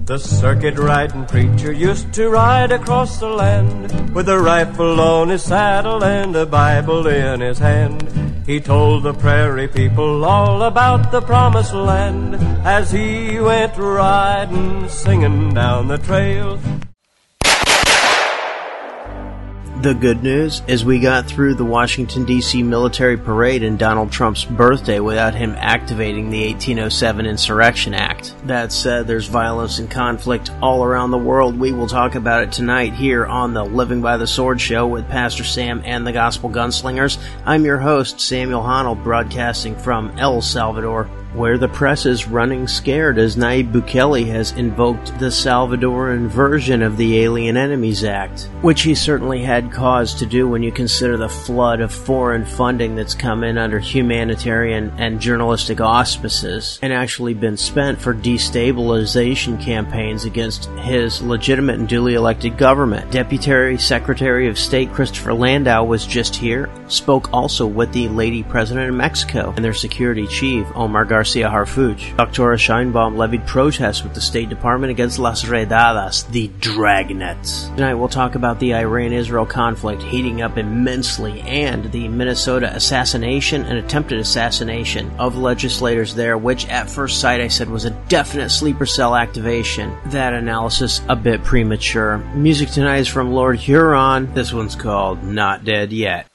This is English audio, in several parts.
The circuit-riding preacher used to ride across the land with a rifle on his saddle and a Bible in his hand. He told the prairie people all about the promised land as he went riding, singing down the trail. The good news is we got through the Washington, D.C. military parade and Donald Trump's birthday without him activating the 1807 Insurrection Act. That said, there's violence and conflict all around the world. We will talk about it tonight here on the Living by the Sword show with Pastor Sam and the Gospel Gunslingers. I'm your host, Samuel Honnold, broadcasting from El Salvador, where the press is running scared as Nayib Bukele has invoked the Salvadoran version of the Alien Enemies Act, which he certainly had cause to do when you consider the flood of foreign funding that's come in under humanitarian and journalistic auspices and actually been spent for destabilization campaigns against his legitimate and duly elected government. Deputy Secretary of State Christopher Landau was just here, spoke also with the Lady President of Mexico and their security chief, Omar Garcia Harfuch. Dr. Scheinbaum levied protests with the State Department against Las Redadas, the dragnets. Tonight we'll talk about the Iran-Israel conflict heating up immensely and the Minnesota assassination and attempted assassination of legislators there, which at first sight I said was a definite sleeper cell activation. That analysis a bit premature. Music tonight is from Lord Huron. This one's called Not Dead Yet.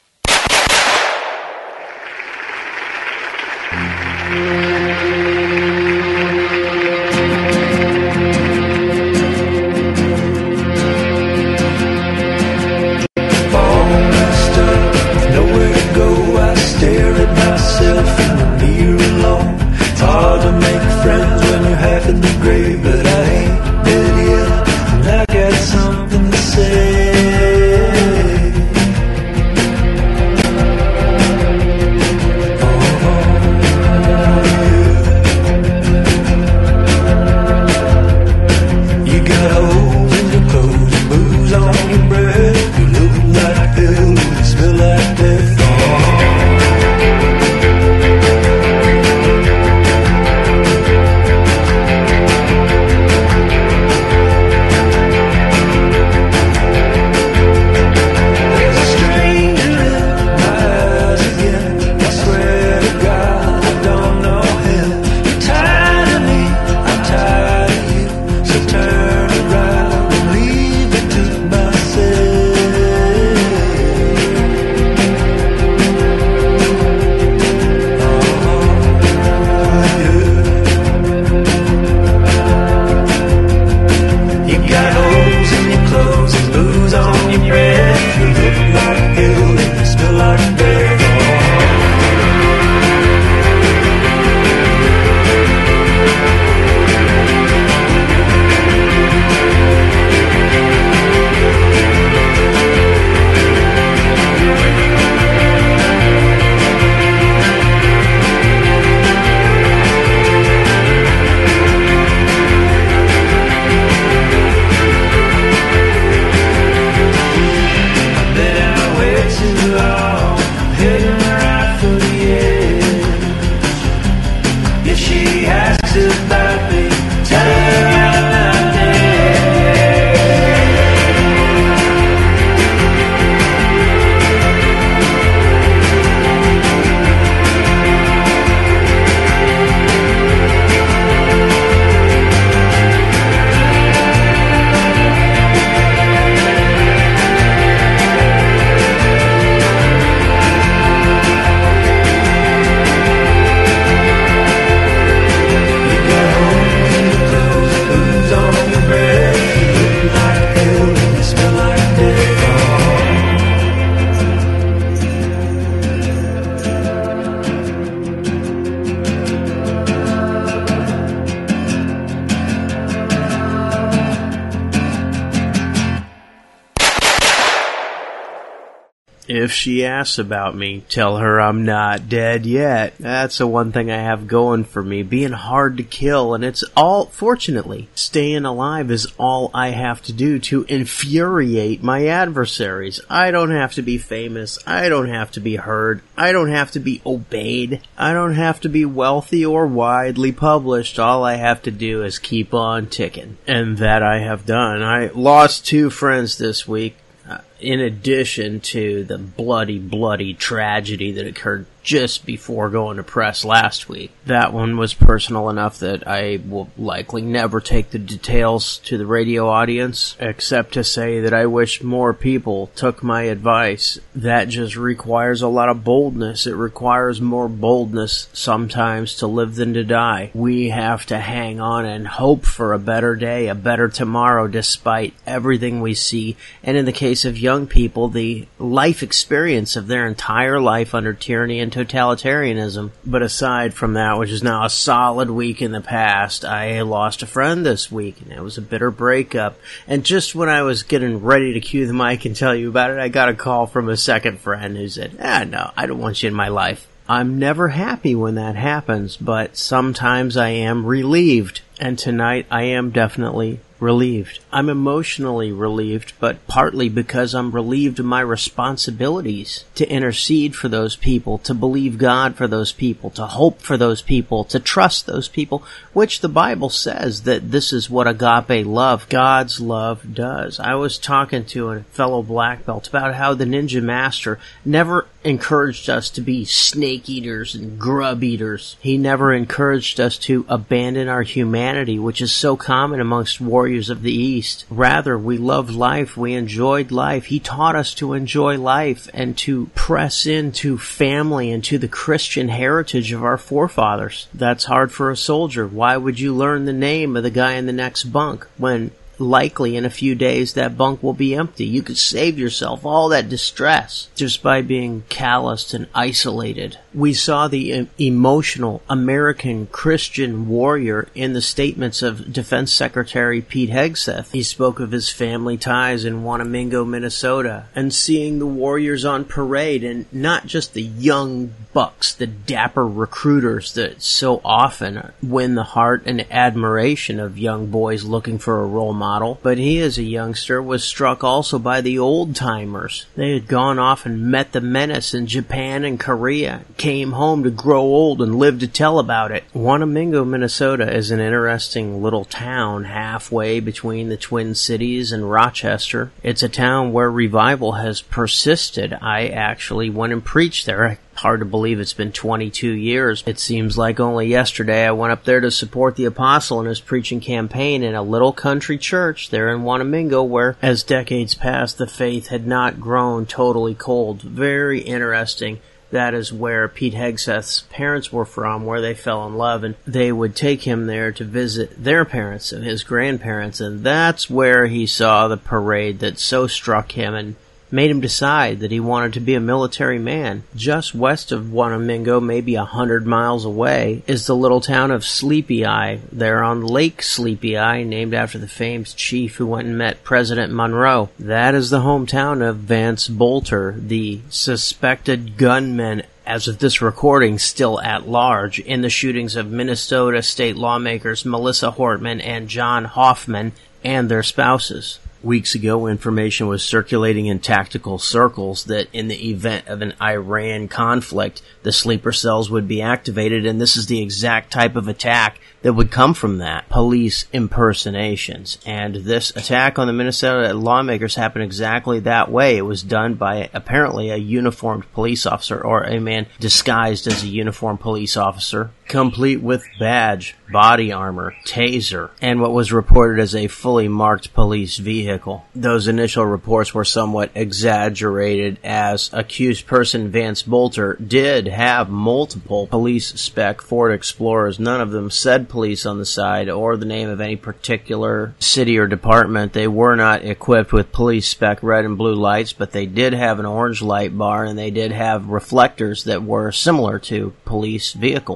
If she asks about me, tell her I'm not dead yet. That's the one thing I have going for me, being hard to kill, and it's all, fortunately, staying alive is all I have to do to infuriate my adversaries. I don't have to be famous, I don't have to be heard, I don't have to be obeyed, I don't have to be wealthy or widely published. All I have to do is keep on ticking. And that I have done. I lost 2 friends this week. In addition to the bloody tragedy that occurred just before going to press last week. That one was personal enough that I will likely never take the details to the radio audience, except to say that I wish more people took my advice. That just requires a lot of boldness. It requires more boldness sometimes to live than to die. We have to hang on and hope for a better day, a better tomorrow, despite everything we see. And in the case of young people, the life experience of their entire life under tyranny and totalitarianism. But aside from that, which is now a solid week in the past, I lost a friend this week, and it was a bitter breakup. And just when I was getting ready to cue the mic and tell you about it, I got a call from a second friend who said, no, I don't want you in my life. I'm never happy when that happens, but sometimes I am relieved. And tonight I am definitely relieved. I'm emotionally relieved, but partly because I'm relieved of my responsibilities to intercede for those people, to believe God for those people, to hope for those people, to trust those people, which the Bible says that this is what agape love, God's love, does. I was talking to a fellow black belt about how the Ninja Master never encouraged us to be snake eaters and grub eaters. He never encouraged us to abandon our humanity, which is so common amongst warriors of the East. Rather, we loved life, we enjoyed life. He taught us to enjoy life and to press into family and to the Christian heritage of our forefathers. That's hard for a soldier. Why would you learn the name of the guy in the next bunk when likely in a few days that bunk will be empty? You could save yourself all that distress just by being calloused and isolated. We saw the emotional American Christian warrior in the statements of Defense Secretary Pete Hegseth. He spoke of his family ties in Wanamingo, Minnesota, and seeing the warriors on parade, and not just the young bucks, the dapper recruiters that so often win the heart and admiration of young boys looking for a role model. But he, as a youngster, was struck also by the old-timers. They had gone off and met the menace in Japan and Korea, came home to grow old and live to tell about it. Wanamingo, Minnesota is an interesting little town halfway between the Twin Cities and Rochester. It's a town where revival has persisted. I actually went and preached there. Hard to believe it's been 22 years. It seems like only yesterday I went up there to support the apostle in his preaching campaign in a little country church there in Wanamingo, where, as decades passed, the faith had not grown totally cold. Very interesting. That is where Pete Hegseth's parents were from, where they fell in love, and they would take him there to visit their parents and his grandparents, and that's where he saw the parade that so struck him and made him decide that he wanted to be a military man. Just west of Wanamingo, maybe 100 miles away, is the little town of Sleepy Eye. They're on Lake Sleepy Eye, named after the famed chief who went and met President Monroe. That is the hometown of Vance Bolter, the suspected gunman, as of this recording, still at large, in the shootings of Minnesota state lawmakers Melissa Hortman and John Hoffman and their spouses. Weeks ago, information was circulating in tactical circles that in the event of an Iran conflict, the sleeper cells would be activated, and this is the exact type of attack that would come from that. Police impersonations. And this attack on the Minnesota lawmakers happened exactly that way. It was done by apparently a uniformed police officer, or a man disguised as a uniformed police officer, complete with badge, body armor, taser, and what was reported as a fully marked police vehicle. Those initial reports were somewhat exaggerated, as accused person Vance Bolter did have multiple police spec Ford Explorers. None of them said police on the side or the name of any particular city or department. They were not equipped with police spec red and blue lights, but they did have an orange light bar, and they did have reflectors that were similar to police vehicles. Apparently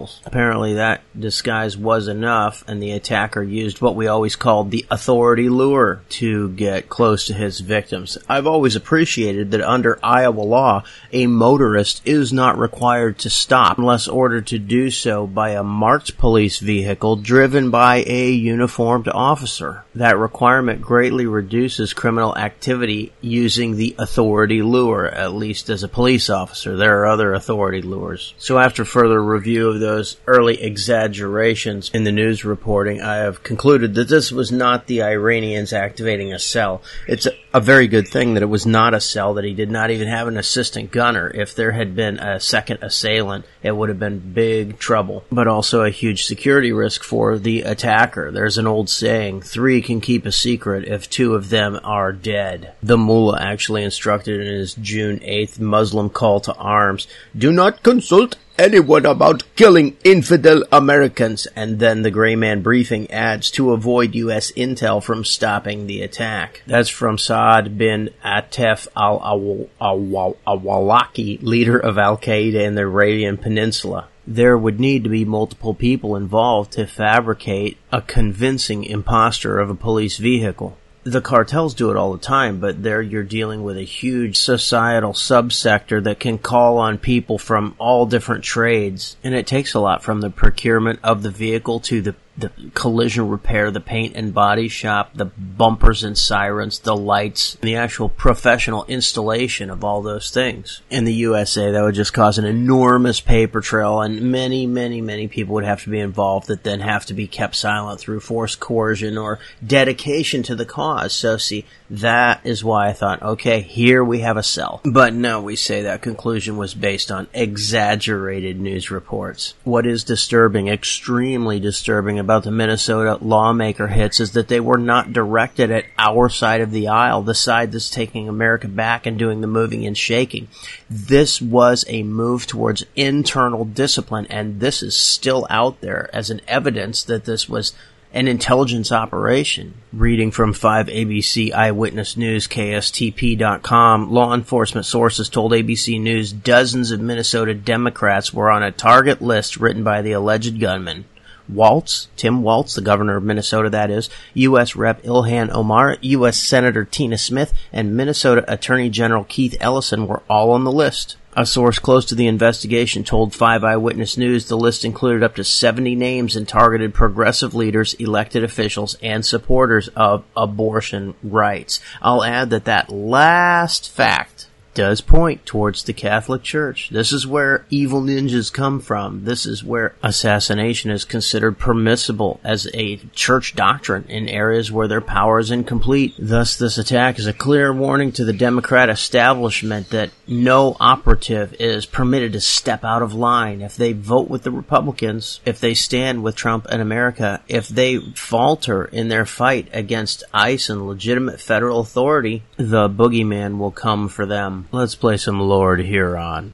apparently that disguise was enough, and the attacker used what we always called the authority lure to get close to his victims. I've always appreciated that under Iowa law, a motorist is not required to stop unless ordered to do so by a marked police vehicle driven by a uniformed officer. That requirement greatly reduces criminal activity using the authority lure, at least as a police officer. There are other authority lures. So after further review of those early exaggerations in the news reporting, I have concluded that this was not the Iranians activating a cell. It's a very good thing that it was not a cell, that he did not even have an assistant gunner. If there had been a second assailant, it would have been big trouble, but also a huge security risk for the attacker. There's an old saying, 3 can keep a secret if 2 of them are dead. The mullah actually instructed in his June 8th Muslim call to arms, "Do not consult anyone about killing infidel Americans," and then the Gray Man briefing adds, "to avoid U.S. intel from stopping the attack." That's from Saad bin Atef al-Awlaki, leader of Al-Qaeda in the Arabian Peninsula. There would need to be multiple people involved to fabricate a convincing imposter of a police vehicle. The cartels do it all the time, but there you're dealing with a huge societal subsector that can call on people from all different trades, and it takes a lot from the procurement of the vehicle to the collision repair, the paint and body shop, the bumpers and sirens, the lights, the actual professional installation of all those things. In the USA, that would just cause an enormous paper trail, and many, many, many people would have to be involved that then have to be kept silent through forced coercion or dedication to the cause. So see, that is why I thought, okay, here we have a cell. But no, we say that conclusion was based on exaggerated news reports. What is disturbing, extremely disturbing about the Minnesota lawmaker hits is that they were not directed at our side of the aisle, the side that's taking America back and doing the moving and shaking. This was a move towards internal discipline, and this is still out there as an evidence that this was an intelligence operation. Reading from 5 ABC Eyewitness News, KSTP.com, law enforcement sources told ABC News dozens of Minnesota Democrats were on a target list written by the alleged gunman. Waltz, Tim Waltz, the governor of Minnesota, that is, U.S. Rep. Ilhan Omar, U.S. Senator Tina Smith, and Minnesota Attorney General Keith Ellison were all on the list. A source close to the investigation told 5 Eyewitness News the list included up to 70 names and targeted progressive leaders, elected officials, and supporters of abortion rights. I'll add that last fact does point towards the Catholic Church. This is where evil ninjas come from. This is where assassination is considered permissible as a church doctrine in areas where their power is incomplete. Thus, this attack is a clear warning to the Democrat establishment that no operative is permitted to step out of line. If they vote with the Republicans, if they stand with Trump and America, if they falter in their fight against ICE and legitimate federal authority, the boogeyman will come for them. Let's play some Lord Huron.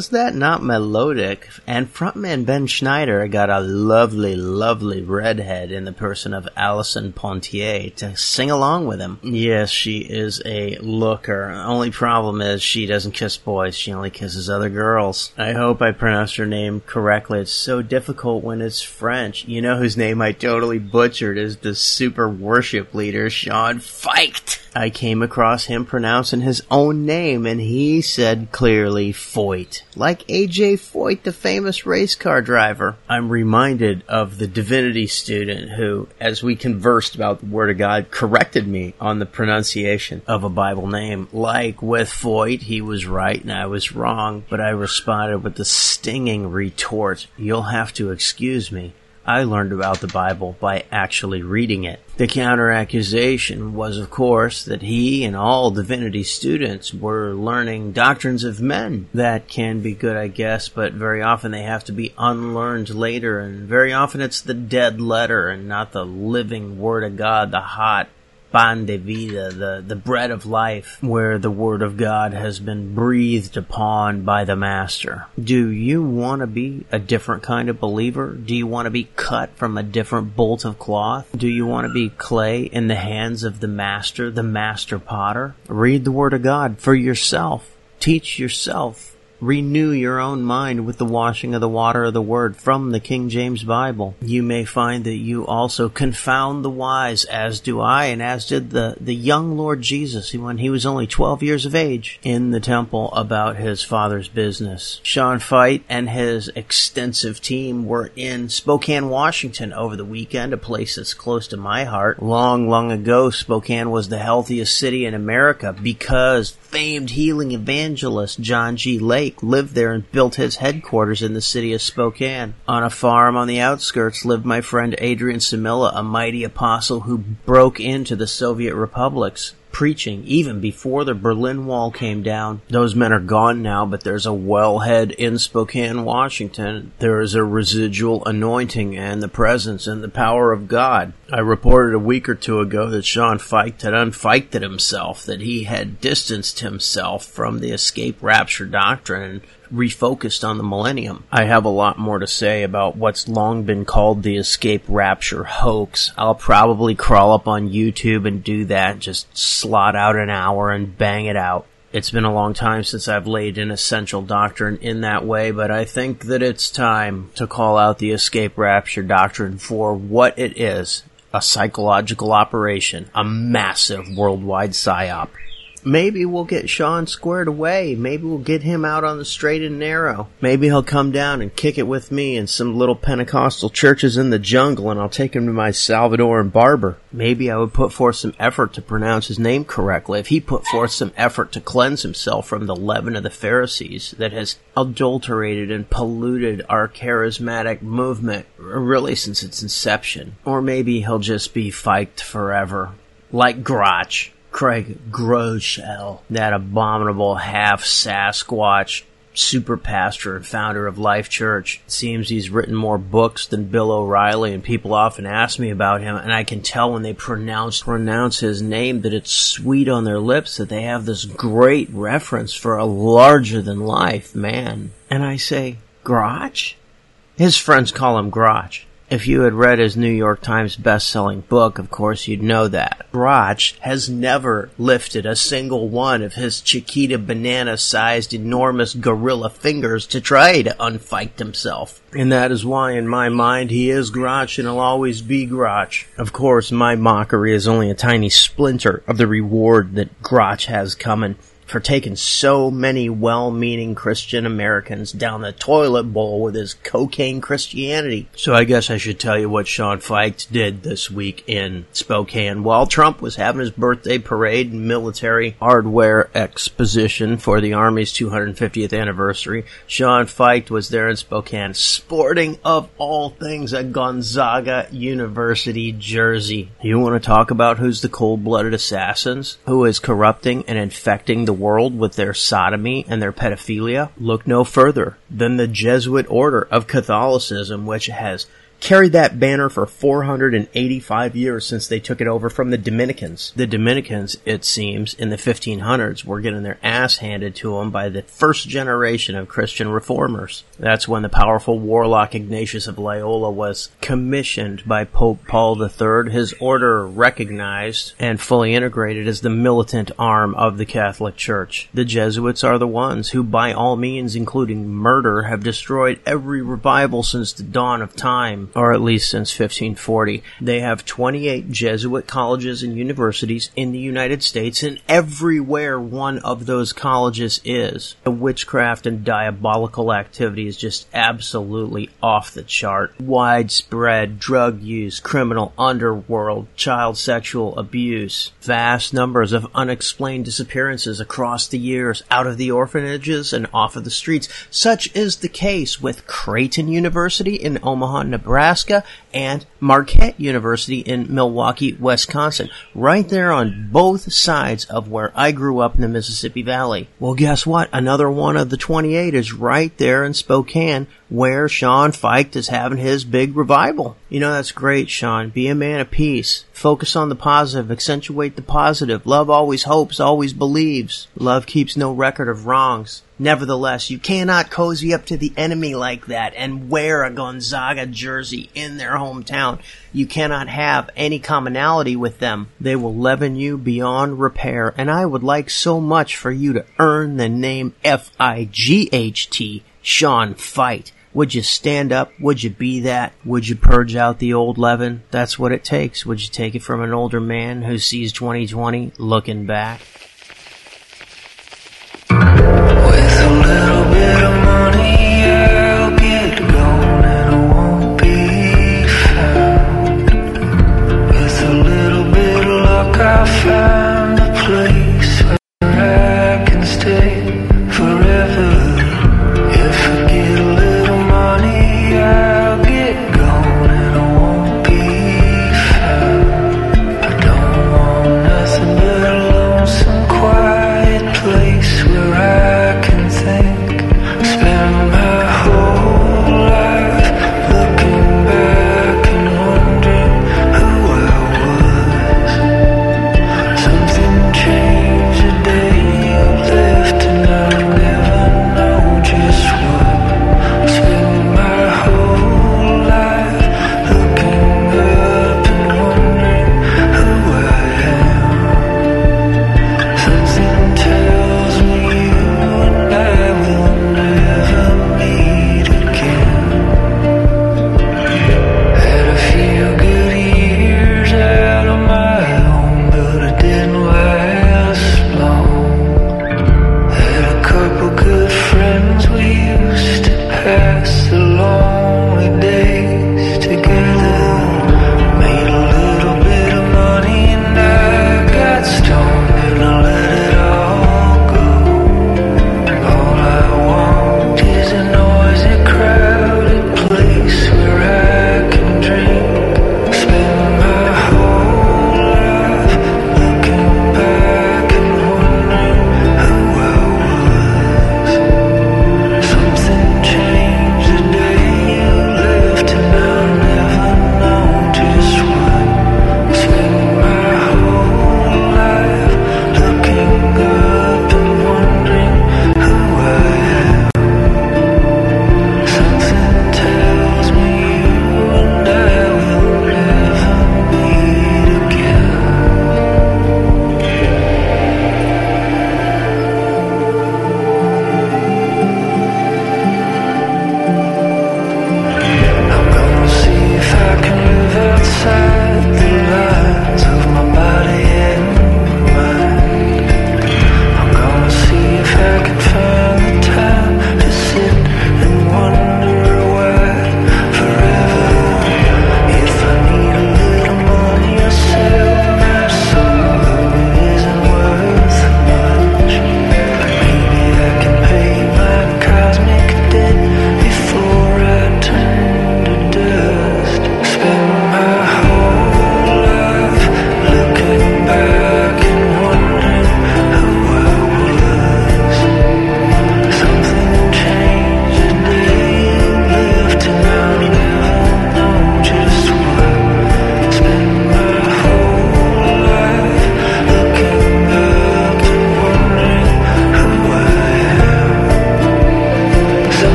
Was that not melodic? And frontman Ben Schneider got a lovely, lovely redhead in the person of Alison Pontier to sing along with him. Yes, she is a looker. Only problem is she doesn't kiss boys. She only kisses other girls. I hope I pronounced her name correctly. It's so difficult when it's French. You know whose name I totally butchered is the super worship leader, Sean Feicht. I came across him pronouncing his own name, and he said clearly Foyt. Like A.J. Foyt, the famous race car driver. I'm reminded of the divinity student who, as we conversed about the Word of God, corrected me on the pronunciation of a Bible name. Like with Foyt, he was right and I was wrong, but I responded with the stinging retort, "You'll have to excuse me. I learned about the Bible by actually reading it." The counter-accusation was, of course, that he and all divinity students were learning doctrines of men. That can be good, I guess, but very often they have to be unlearned later, and very often it's the dead letter and not the living Word of God, the hot pan de vida, the bread of life, where the Word of God has been breathed upon by the Master. Do you want to be a different kind of believer? Do you want to be cut from a different bolt of cloth? Do you want to be clay in the hands of the Master Potter? Read the Word of God for yourself. Teach yourself. Renew your own mind with the washing of the water of the Word from the King James Bible. You may find that you also confound the wise, as do I, and as did the young Lord Jesus when he was only 12 years of age in the temple about his Father's business. Sean Feicht and his extensive team were in Spokane, Washington over the weekend, a place that's close to my heart. Long, long ago, Spokane was the healthiest city in America because famed healing evangelist John G. Lake lived there and built his headquarters in the city of Spokane. On a farm on the outskirts lived my friend Adrian Samila, a mighty apostle who broke into the Soviet republics, preaching even before the Berlin Wall came down. Those men are gone now, but there's a wellhead in Spokane, Washington. There is a residual anointing and the presence and the power of God. I reported a week or two ago that Sean Feicht had unfeichted himself, that he had distanced himself from the escape rapture doctrine and refocused on the millennium. I have a lot more to say about what's long been called the escape rapture hoax. I'll probably crawl up on YouTube and do that, just slot out an hour and bang it out. It's been a long time since I've laid in essential doctrine in that way, but I think that it's time to call out the escape rapture doctrine for what it is, a psychological operation, a massive worldwide psyop. Maybe we'll get Sean squared away. Maybe we'll get him out on the straight and narrow. Maybe he'll come down and kick it with me in some little Pentecostal churches in the jungle, and I'll take him to my Salvadoran barber. Maybe I would put forth some effort to pronounce his name correctly if he put forth some effort to cleanse himself from the leaven of the Pharisees that has adulterated and polluted our charismatic movement, really since its inception. Or maybe he'll just be Feicht forever, like Grotch. Craig Groeschel, that abominable half-Sasquatch super pastor and founder of Life Church. It seems he's written more books than Bill O'Reilly, and people often ask me about him, and I can tell when they pronounce his name that it's sweet on their lips, that they have this great reference for a larger-than-life man. And I say, Grotch? His friends call him Grotch. If you had read his New York Times best-selling book, of course you'd know that. Grotch has never lifted a single one of his Chiquita banana-sized enormous gorilla fingers to try to unfeicht himself. And that is why, in my mind, he is Grotch and he'll always be Grotch. Of course, my mockery is only a tiny splinter of the reward that Grotch has coming for taking so many well-meaning Christian Americans down the toilet bowl with his cocaine Christianity. So I guess I should tell you what Sean Feicht did this week in Spokane. While Trump was having his birthday parade and military hardware exposition for the Army's 250th anniversary, Sean Feicht was there in Spokane, sporting, of all things, a Gonzaga University jersey. You want to talk about who's the cold-blooded assassins? Who is corrupting and infecting the world with their sodomy and their pedophilia? Look no further than the Jesuit order of Catholicism, which has carried that banner for 485 years since they took it over from the Dominicans. The Dominicans, it seems, in the 1500s were getting their ass handed to them by the first generation of Christian reformers. That's when the powerful warlock Ignatius of Loyola was commissioned by Pope Paul III, his order recognized and fully integrated as the militant arm of the Catholic Church. The Jesuits are the ones who, by all means, including murder, have destroyed every revival since the dawn of time, or at least since 1540. They have 28 Jesuit colleges and universities in the United States, and everywhere one of those colleges is, the witchcraft and diabolical activity is just absolutely off the chart. Widespread drug use, criminal underworld, child sexual abuse, vast numbers of unexplained disappearances across the years out of the orphanages and off of the streets. Such is the case with Creighton University in Omaha, Nebraska, and Marquette University in Milwaukee, Wisconsin, right there on both sides of where I grew up in the Mississippi Valley. Well, guess what? Another one of the 28 is right there in Spokane, where Sean Feicht is having his big revival. You know, that's great, Sean. Be a man of peace. Focus on the positive. Accentuate the positive. Love always hopes, always believes. Love keeps no record of wrongs. Nevertheless, you cannot cozy up to the enemy like that and wear a Gonzaga jersey in their hometown. You cannot have any commonality with them. They will leaven you beyond repair, and I would like so much for you to earn the name F-I-G-H-T, Sean Feicht. Would you stand up? Would you be that? Would you purge out the old leaven? That's what it takes. Would you take it from an older man who sees 2020 looking back? With a little bit of money, I'll get going and I won't be found. With a little bit of luck, I'll find a place where I can stay forever. If I get a little money, I'll get going and I won't be found. I don't want nothing but a lonesome, quiet place where I can think, spend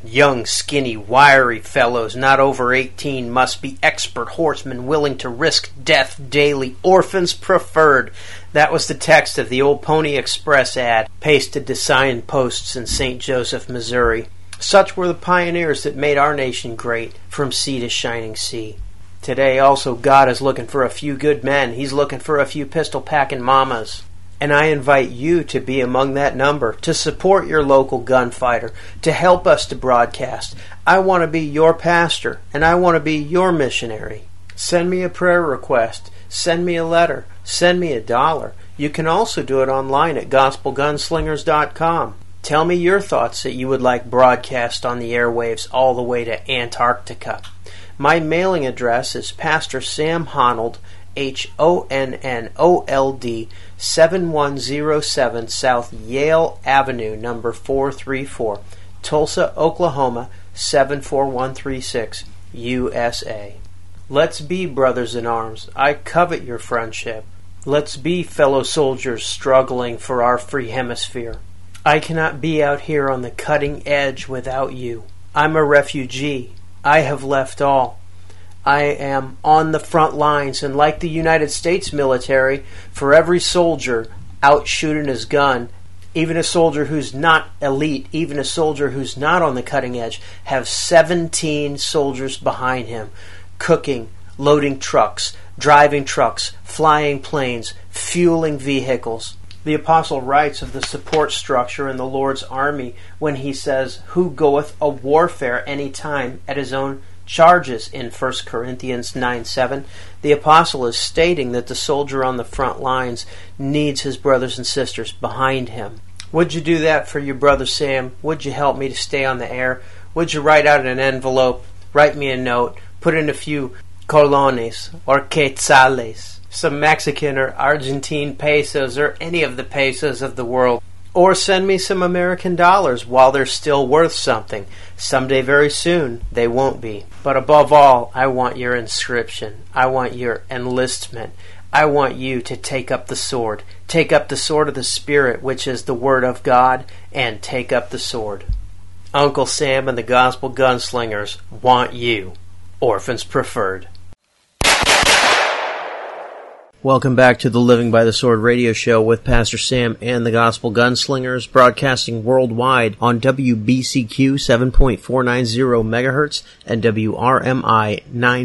Young, skinny, wiry fellows not over 18 must be expert horsemen willing to risk death daily. Orphans preferred. That was the text of the old Pony Express ad, pasted to signposts in St. Joseph, Missouri. Such were the pioneers that made our nation great, from sea to shining sea. Today also God is looking for a few good men. He's looking for a few pistol-packing mamas. And I invite you to be among that number, to support your local gunfighter, to help us to broadcast. I want to be your pastor, and I want to be your missionary. Send me a prayer request. Send me a letter. Send me $1. You can also do it online at gospelgunslingers.com. Tell me your thoughts that you would like broadcast on the airwaves all the way to Antarctica. My mailing address is Pastor Sam Honnold, Honnold, 7107 South Yale Avenue, number 434, Tulsa, Oklahoma, 74136, USA. Let's be brothers in arms. I covet your friendship. Let's be fellow soldiers struggling for our free hemisphere. I cannot be out here on the cutting edge without you. I'm a refugee. I have left all. I am on the front lines, and like the United States military, for every soldier out shooting his gun, even a soldier who's not elite, even a soldier who's not on the cutting edge, have 17 soldiers behind him, cooking, loading trucks, driving trucks, flying planes, fueling vehicles. The apostle writes of the support structure in the Lord's army when he says, "Who goeth a warfare any time at his own charges," in 1 Corinthians 9:7. The apostle is stating that the soldier on the front lines needs his brothers and sisters behind him. Would you do that for your brother Sam? Would you help me to stay on the air? Would you write out an envelope, write me a note, put in a few colones or quetzales, some Mexican or Argentine pesos or any of the pesos of the world? Or send me some American dollars while they're still worth something. Someday very soon, they won't be. But above all, I want your inscription. I want your enlistment. I want you to take up the sword. Take up the sword of the Spirit, which is the Word of God, and take up the sword. Uncle Sam and the Gospel Gunslingers want you. Orphans preferred. Welcome back to the Living by the Sword radio show with Pastor Sam and the Gospel Gunslingers, broadcasting worldwide on WBCQ 7.490 MHz and WRMI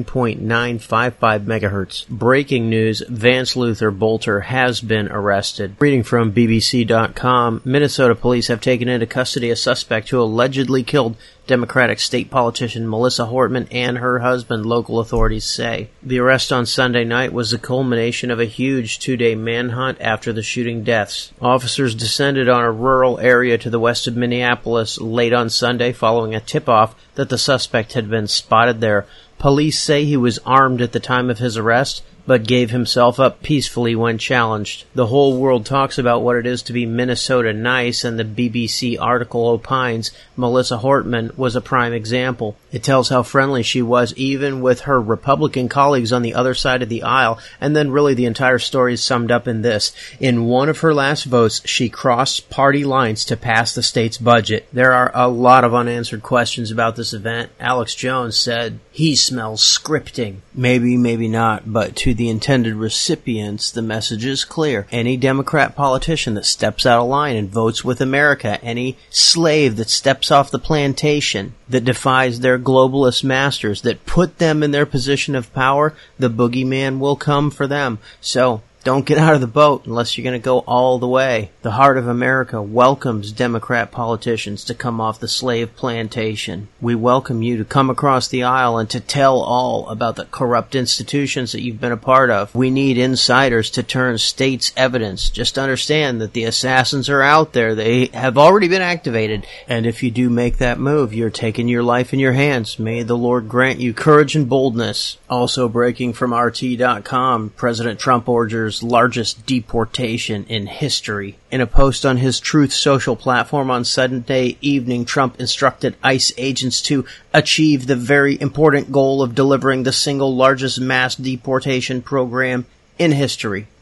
9.955 MHz. Breaking news, Vance Luther Bolter has been arrested. Reading from BBC.com, Minnesota police have taken into custody a suspect who allegedly killed Democratic state politician Melissa Hortman and her husband, local authorities say. The arrest on Sunday night was the culmination of a huge two-day manhunt after the shooting deaths. Officers descended on a rural area to the west of Minneapolis late on Sunday following a tip-off that the suspect had been spotted there. Police say he was armed at the time of his arrest, but gave himself up peacefully when challenged. The whole world talks about what it is to be Minnesota nice, and the BBC article opines Melissa Hortman was a prime example. It tells how friendly she was even with her Republican colleagues on the other side of the aisle, and then really the entire story is summed up in this. In one of her last votes, she crossed party lines to pass the state's budget. There are a lot of unanswered questions about this event. Alex Jones said, "He smells scripting." Maybe, maybe not, but to the intended recipients, the message is clear. Any Democrat politician that steps out of line and votes with America, any slave that steps off the plantation, that defies their globalist masters, that put them in their position of power, the boogeyman will come for them. So, don't get out of the boat unless you're going to go all the way. The heart of America welcomes Democrat politicians to come off the slave plantation. We welcome you to come across the aisle and to tell all about the corrupt institutions that you've been a part of. We need insiders to turn state's evidence. Just understand that the assassins are out there. They have already been activated. And if you do make that move, you're taking your life in your hands. May the Lord grant you courage and boldness. Also breaking from RT.com, President Trump orders largest deportation in history. In a post on his Truth Social platform on Sunday evening, Trump instructed ICE agents to achieve the very important goal of delivering the single largest mass deportation program in history.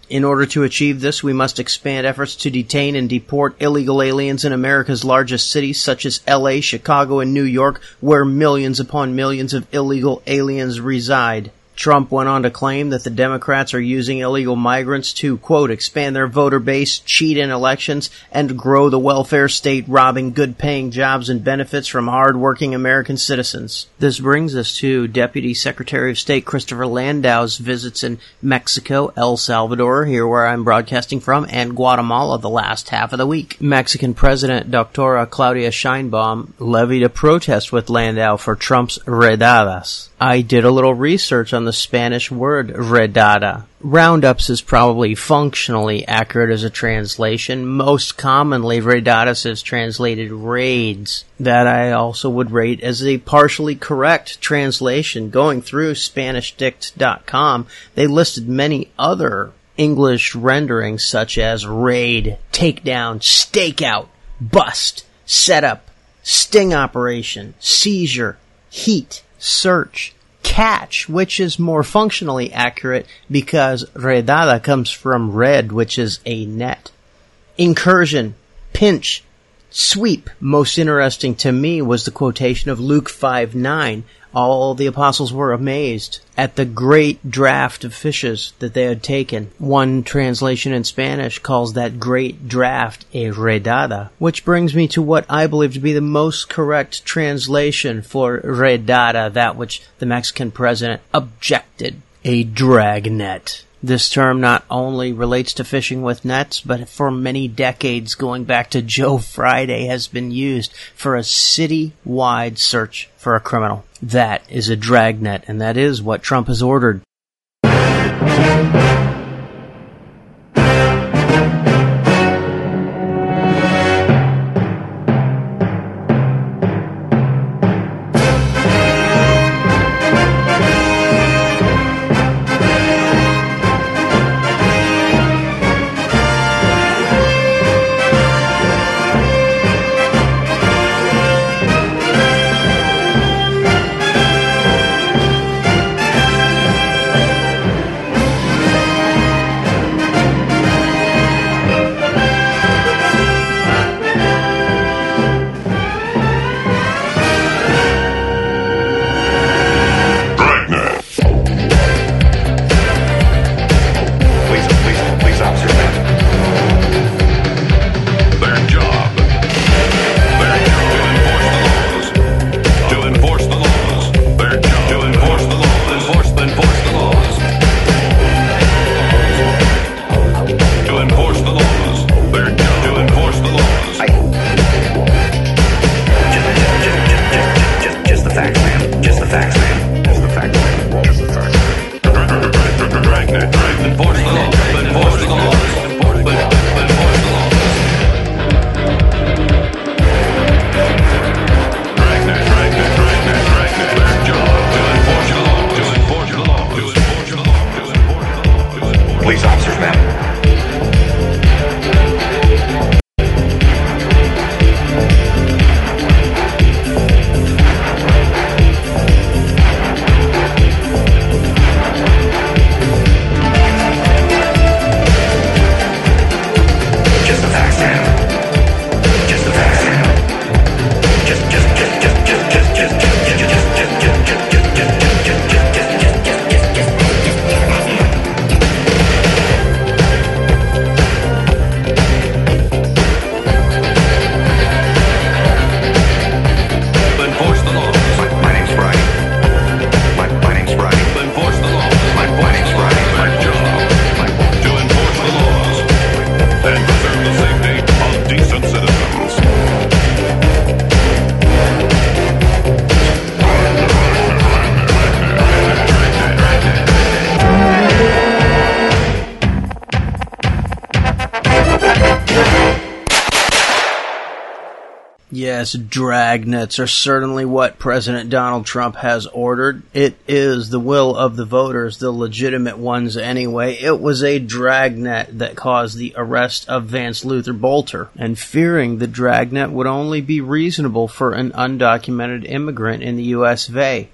In order to achieve this, we must expand efforts to detain and deport illegal aliens in America's largest cities such as LA, Chicago, and New York, where millions upon millions of illegal aliens reside. Trump went on to claim that the Democrats are using illegal migrants to, quote, expand their voter base, cheat in elections, and grow the welfare state, robbing good-paying jobs and benefits from hard-working American citizens. This brings us to Deputy Secretary of State Christopher Landau's visits in Mexico, El Salvador, here where I'm broadcasting from, and Guatemala the last half of the week. Mexican President Dr. Claudia Sheinbaum levied a protest with Landau for Trump's redadas. I did a little research on the Spanish word redada. Roundups is probably functionally accurate as a translation. Most commonly, redadas is translated raids. That I also would rate as a partially correct translation. Going through SpanishDict.com, they listed many other English renderings such as raid, takedown, stakeout, bust, setup, sting operation, seizure, heat, search, catch, which is more functionally accurate because redada comes from red, which is a net. Incursion, pinch, sweep. Most interesting to me was the quotation of Luke 5:9. All the apostles were amazed at the great draft of fishes that they had taken. One translation in Spanish calls that great draft a redada, which brings me to what I believe to be the most correct translation for redada, that which the Mexican president objected: a dragnet. This term not only relates to fishing with nets, but for many decades, going back to Joe Friday, has been used for a city-wide search for a criminal. That is a dragnet, and that is what Trump has ordered. Yes, dragnets are certainly what President Donald Trump has ordered. It is the will of the voters, the legitimate ones anyway. It was a dragnet that caused the arrest of Vance Luther Bolter, and fearing the dragnet would only be reasonable for an undocumented immigrant in the U.S. of A.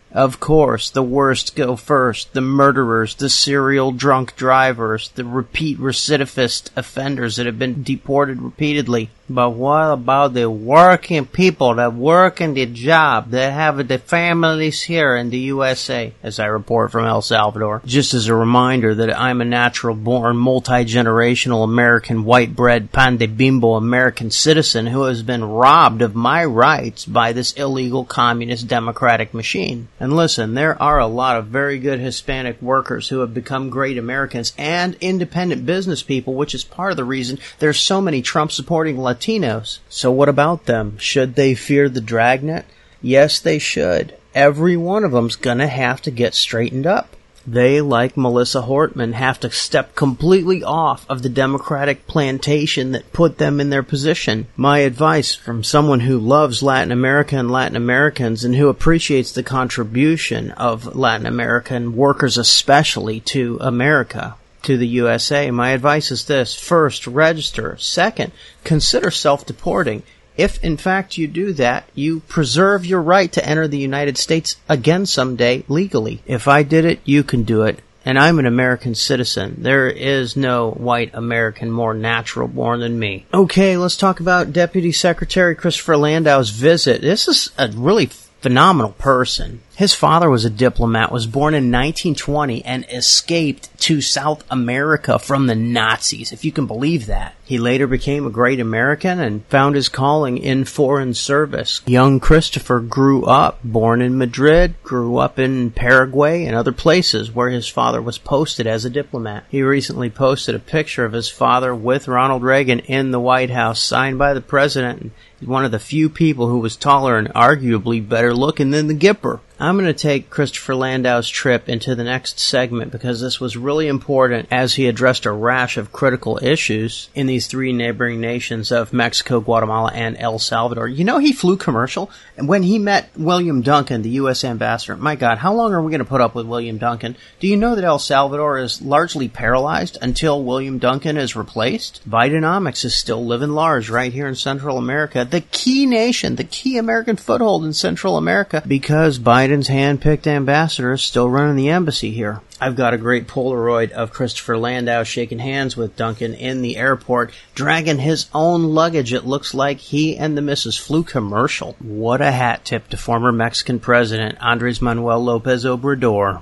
Of course, the worst go first. The murderers, the serial drunk drivers, the repeat recidivist offenders that have been deported repeatedly. But what about the working people that work in the job, that have the families here in the USA, as I report from El Salvador? Just as a reminder that I'm a natural-born, multi-generational American white-bread, pan de bimbo American citizen who has been robbed of my rights by this illegal communist democratic machine. And listen, there are a lot of very good Hispanic workers who have become great Americans and independent business people, which is part of the reason there's so many Trump-supporting Latinos. So what about them? Should they fear the dragnet? Yes, they should. Every one of them's gonna have to get straightened up. They, like Melissa Hortman, have to step completely off of the Democratic plantation that put them in their position. My advice from someone who loves Latin America and Latin Americans and who appreciates the contribution of Latin American workers especially to America, to the USA, my advice is this. First, register. Second, consider self-deporting. If, in fact, you do that, you preserve your right to enter the United States again someday legally. If I did it, you can do it. And I'm an American citizen. There is no white American more natural born than me. Okay, let's talk about Deputy Secretary Christopher Landau's visit. This is a really phenomenal person. His father was a diplomat, was born in 1920, and escaped to South America from the Nazis, if you can believe that. He later became a great American and found his calling in foreign service. Young Christopher grew up, born in Madrid, grew up in Paraguay and other places where his father was posted as a diplomat. He recently posted a picture of his father with Ronald Reagan in the White House, signed by the president. He's one of the few people who was taller and arguably better looking than the Gipper. I'm going to take Christopher Landau's trip into the next segment because this was really important as he addressed a rash of critical issues in these three neighboring nations of Mexico, Guatemala, and El Salvador. You know, he flew commercial, and when he met William Duncan, the U.S. ambassador, my God, how long are we going to put up with William Duncan? Do you know that El Salvador is largely paralyzed until William Duncan is replaced? Bidenomics is still living large right here in Central America, the key nation, the key American foothold in Central America, because Biden's hand-picked ambassador is still running the embassy here. I've got a great Polaroid of Christopher Landau shaking hands with Duncan in the airport, dragging his own luggage. It looks like he and the missus flew commercial. What a hat tip to former Mexican President Andrés Manuel López Obrador.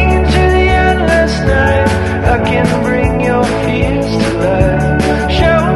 Bring your fears to life. Show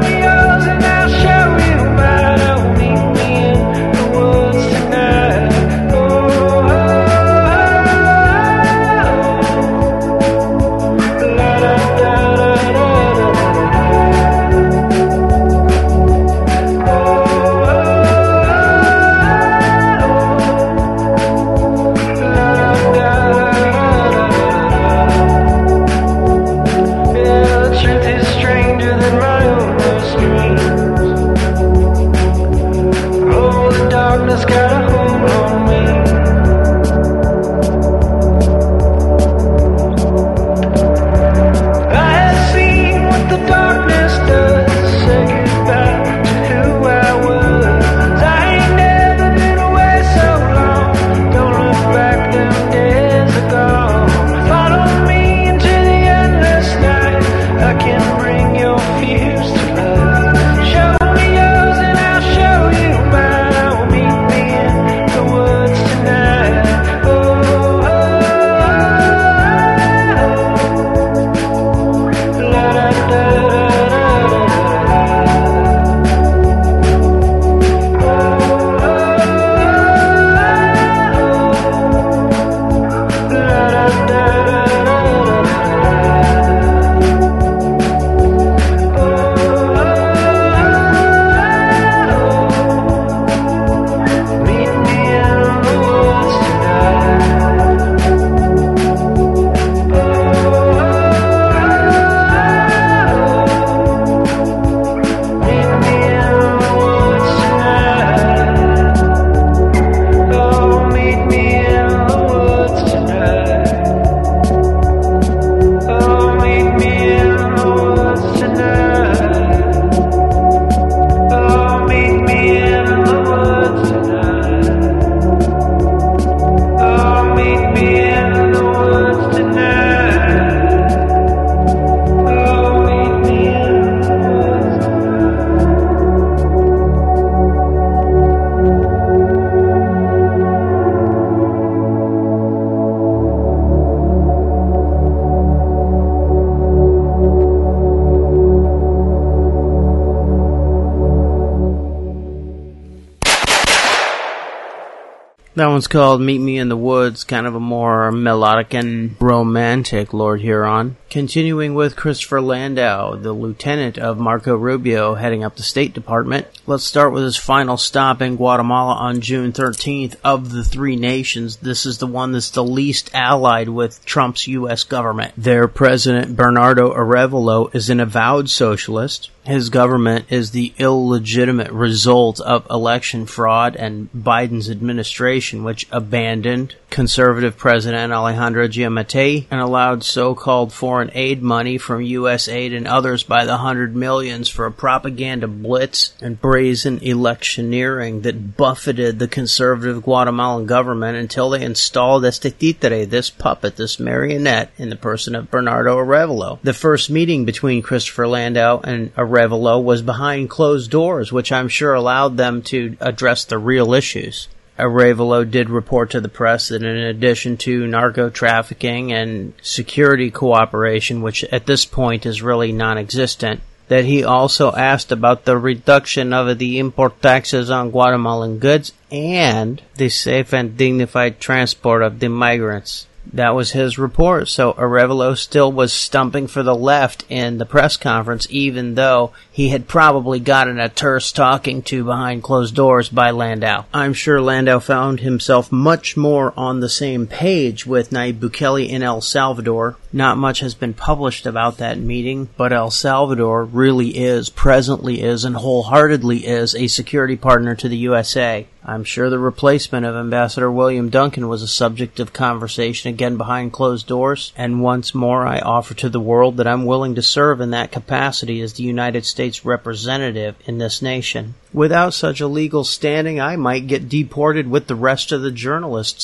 That one's called Meet Me in the Woods, kind of a more melodic and romantic Lord Huron. Continuing with Christopher Landau, the lieutenant of Marco Rubio heading up the State Department. Let's start with his final stop in Guatemala on June 13th. Of the three nations, this is the one that's the least allied with Trump's U.S. government. Their president, Bernardo Arevalo, is an avowed socialist. His government is the illegitimate result of election fraud and Biden's administration, which abandoned conservative President Alejandro Giammattei and allowed so-called foreign aid money from USAID and others by the hundred millions for a propaganda blitz and brazen electioneering that buffeted the conservative Guatemalan government until they installed este títere, this puppet, this marionette, in the person of Bernardo Arevalo. The first meeting between Christopher Landau and Arevalo was behind closed doors, which I'm sure allowed them to address the real issues. Arevalo did report to the press that in addition to narco-trafficking and security cooperation, which at this point is really non-existent, that he also asked about the reduction of the import taxes on Guatemalan goods and the safe and dignified transport of the migrants. That was his report, so Arevalo still was stumping for the left in the press conference, even though he had probably gotten a terse talking to behind closed doors by Landau. I'm sure Landau found himself much more on the same page with Nayib Bukele in El Salvador. Not much has been published about that meeting, but El Salvador really presently is, and wholeheartedly is a security partner to the USA. I'm sure the replacement of Ambassador William Duncan was a subject of conversation again behind closed doors, and once more I offer to the world that I'm willing to serve in that capacity as the United States representative in this nation. Without such a legal standing, I might get deported with the rest of the journalists.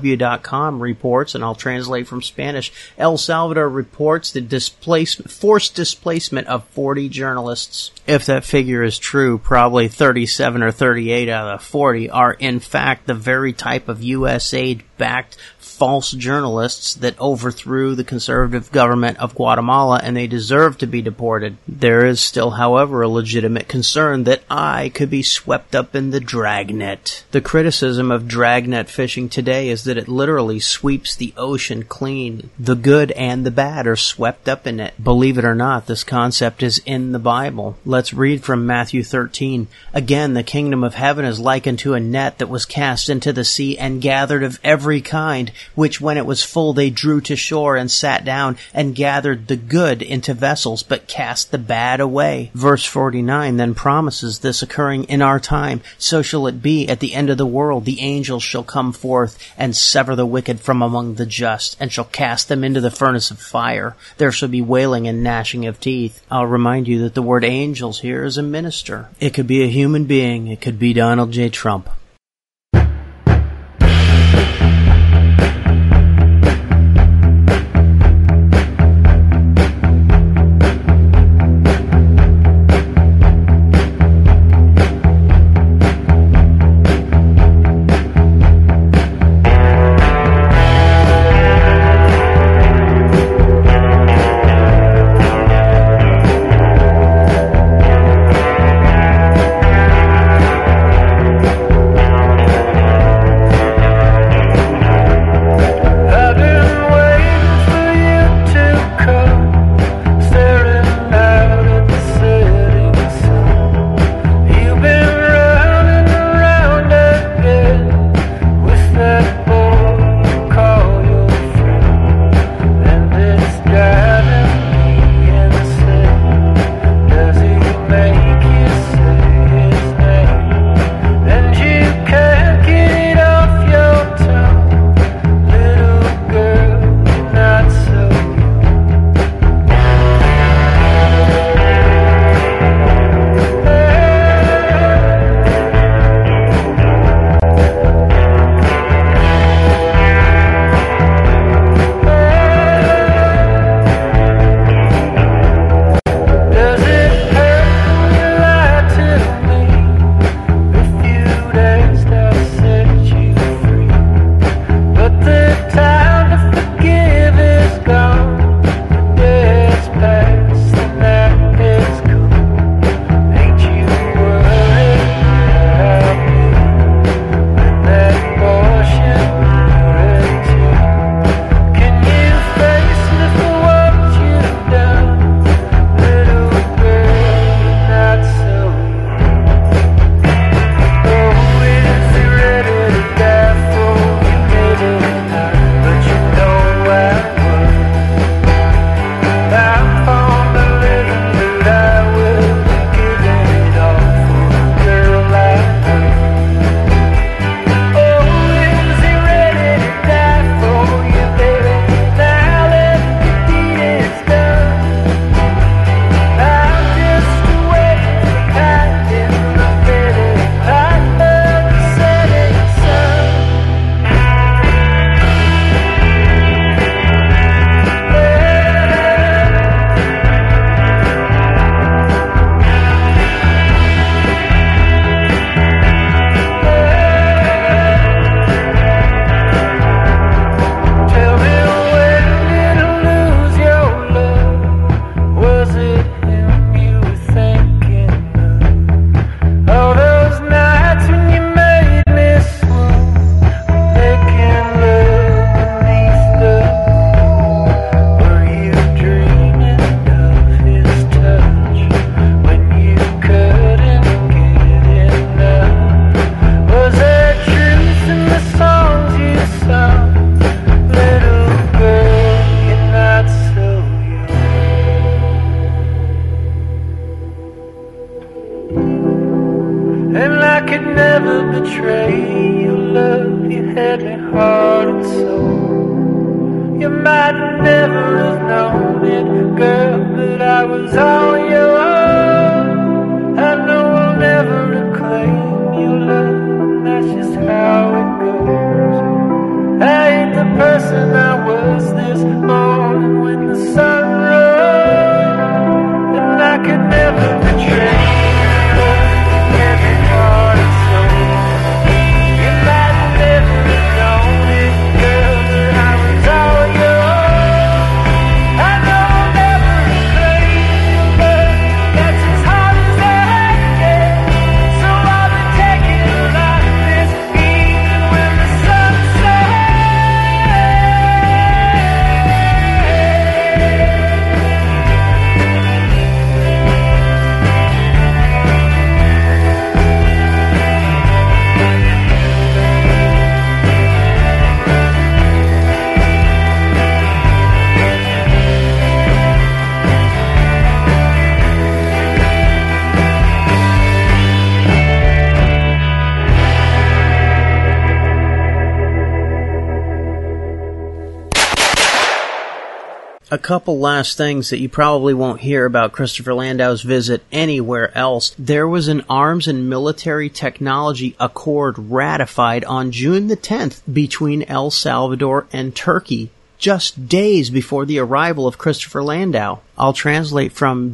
DW.com reports, and I'll translate from Spanish, El Salvador reports the forced displacement of 40 journalists. If that figure is true, probably 37 or 38 out of 40 are in fact the very type of USAID-backed false journalists that overthrew the conservative government of Guatemala, and they deserve to be deported. There is still, however, a legitimate concern that I could be swept up in the dragnet. The criticism of dragnet fishing today is that it literally sweeps the ocean clean. The good and the bad are swept up in it. Believe it or not, this concept is in the Bible. Let's read from Matthew 13. Again, the kingdom of heaven is likened to a net that was cast into the sea and gathered of every kind, which when it was full they drew to shore and sat down and gathered the good into vessels, but cast the bad away. Verse 49 then promises this occurring in our time. So shall it be at the end of the world. The angels shall come forth and sever the wicked from among the just, and shall cast them into the furnace of fire. There shall be wailing and gnashing of teeth. I'll remind you that the word angels here is a minister. It could be a human being. It could be Donald J. Trump. betray your love. You had me heart and soul. You might never have known it, girl, but I was all your own. I know I'll never reclaim your love, and that's just how it goes. I ain't the person I was this morning when the sun rose, and I could never betray you. A couple last things that you probably won't hear about Christopher Landau's visit anywhere else. There was an arms and military technology accord ratified on June the 10th between El Salvador and Turkey, just days before the arrival of Christopher Landau. I'll translate from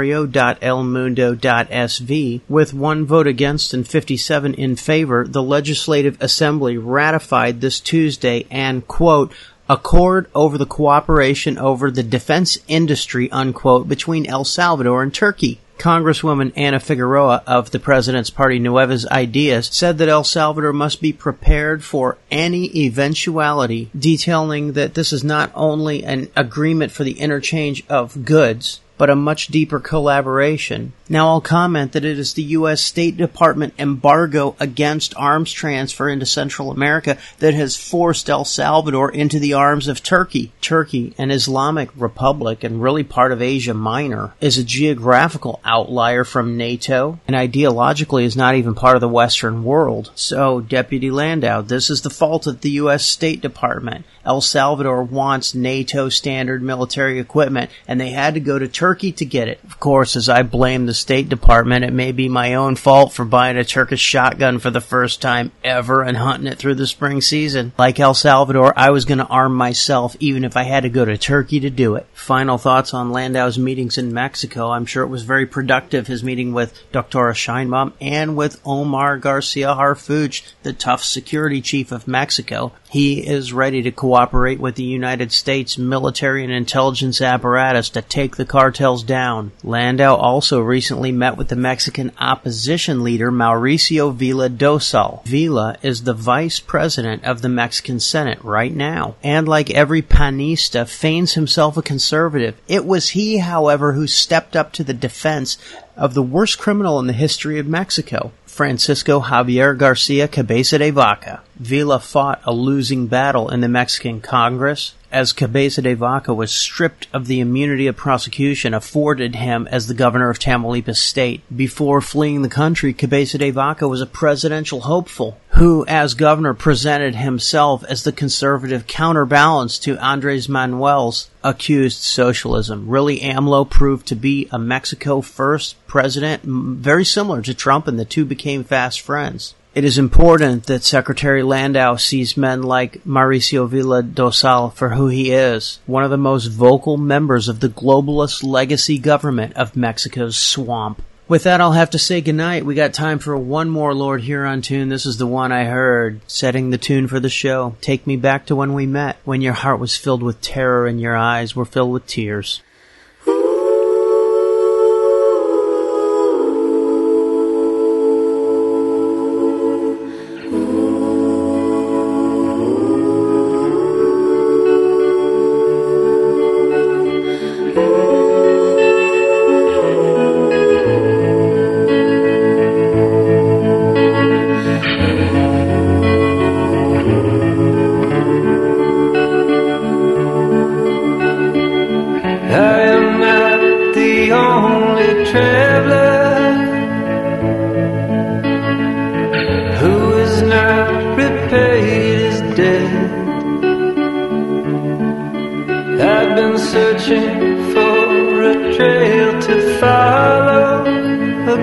diario.elmundo.sv. With 1 vote against and 57 in favor, the Legislative Assembly ratified this Tuesday and, quote, accord over the cooperation over the defense industry, unquote, between El Salvador and Turkey. Congresswoman Ana Figueroa of the President's Party Nuevas Ideas said that El Salvador must be prepared for any eventuality, detailing that this is not only an agreement for the interchange of goods, but a much deeper collaboration. Now I'll comment that it is the U.S. State Department embargo against arms transfer into Central America that has forced El Salvador into the arms of Turkey. Turkey, an Islamic republic and really part of Asia Minor, is a geographical outlier from NATO and ideologically is not even part of the Western world. So, Deputy Landau, this is the fault of the U.S. State Department. El Salvador wants NATO standard military equipment, and they had to go to Turkey to get it. Of course, as I blame the State Department, it may be my own fault for buying a Turkish shotgun for the first time ever and hunting it through the spring season. Like El Salvador, I was going to arm myself even if I had to go to Turkey to do it. Final thoughts on Landau's meetings in Mexico. I'm sure it was very productive, his meeting with Dr. Sheinbaum and with Omar Garcia Harfuch, the tough security chief of Mexico. He is ready to cooperate with the United States military and intelligence apparatus to take the cartels down. Landau also recently met with the Mexican opposition leader Mauricio Vila Dosal. Vila is the vice president of the Mexican Senate right now, and like every panista, feigns himself a conservative. It was he, however, who stepped up to the defense of the worst criminal in the history of Mexico, Francisco Javier Garcia Cabeza de Vaca. Vila fought a losing battle in the Mexican Congress, as Cabeza de Vaca was stripped of the immunity of prosecution afforded him as the governor of Tamaulipas State. Before fleeing the country, Cabeza de Vaca was a presidential hopeful who, as governor, presented himself as the conservative counterbalance to Andres Manuel's accused socialism. Really, AMLO proved to be a Mexico First president, very similar to Trump, and the two became fast friends. It is important that Secretary Landau sees men like Mauricio Vila Dosal for who he is, one of the most vocal members of the globalist legacy government of Mexico's swamp. With that, I'll have to say goodnight. We got time for one more Lord Huron tune. This is the one I heard, setting the tune for the show. Take me back to when we met, when your heart was filled with terror and your eyes were filled with tears.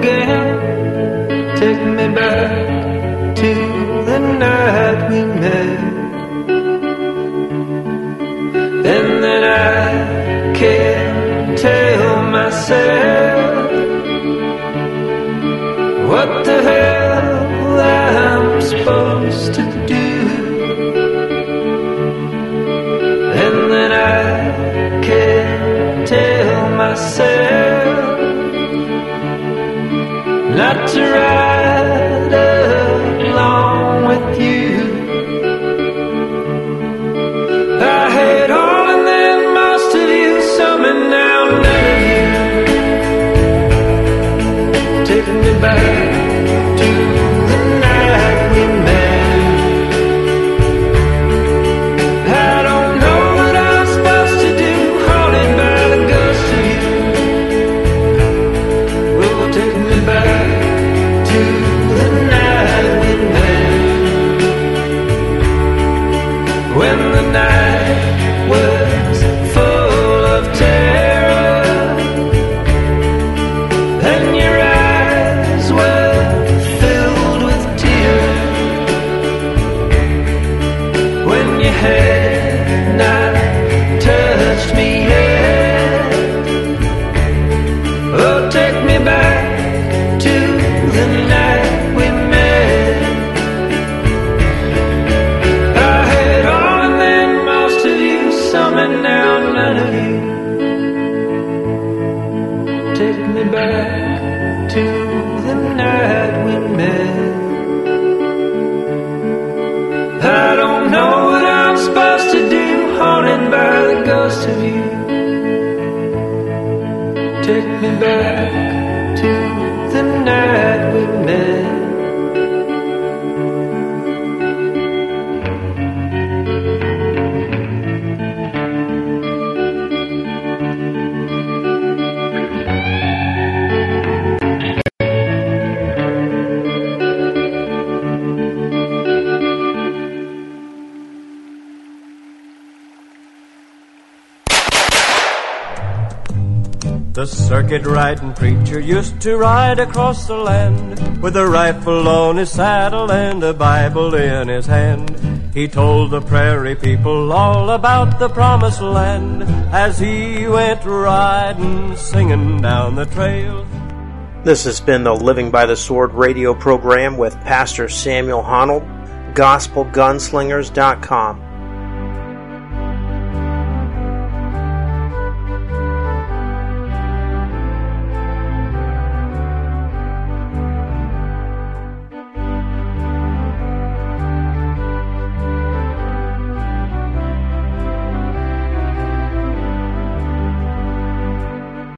again. Take me back to the night we met. And then I can't tell myself what the hell I'm supposed to do. And then I can't tell myself not to ride along with you. I had all and then most of you, some and now none of you. Take me back to the night we met. I don't know what I'm supposed to do, haunted by the ghost of you. Oh, take me back to the night we met. When the night was full of terror and your eyes were filled with tears, when you had not touched me yet. Oh, take me back to the night we met. I had all and then most of you, some and now none of you. Take me back to the night we met. I don't know what I'm supposed to do, haunted by the ghost of you. Take me back to the night we met. The circuit-riding preacher used to ride across the land with a rifle on his saddle and a Bible in his hand. He told the prairie people all about the promised land as he went riding, singing down the trail. This has been the Living by the Sword radio program with Pastor Samuel Honnold, GospelGunslingers.com.